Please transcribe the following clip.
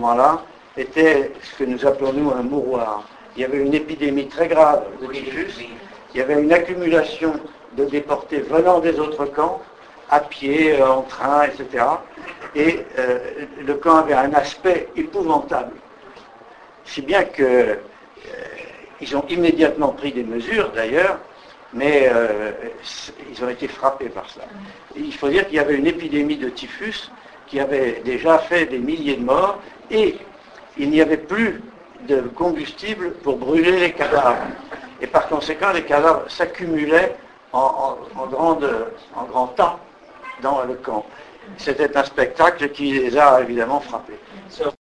moment-là était ce que nous appelons nous un mouroir. Il y avait une épidémie très grave de typhus, il y avait une accumulation de déportés venant des autres camps, à pied, en train, etc. Et le camp avait un aspect épouvantable. Si bien que ils ont immédiatement pris des mesures d'ailleurs, mais ils ont été frappés par cela. Il faut dire qu'il y avait une épidémie de typhus qui avait déjà fait des milliers de morts et il n'y avait plus de combustible pour brûler les cadavres. Et par conséquent, les cadavres s'accumulaient en grand tas dans le camp. C'était un spectacle qui les a évidemment frappés.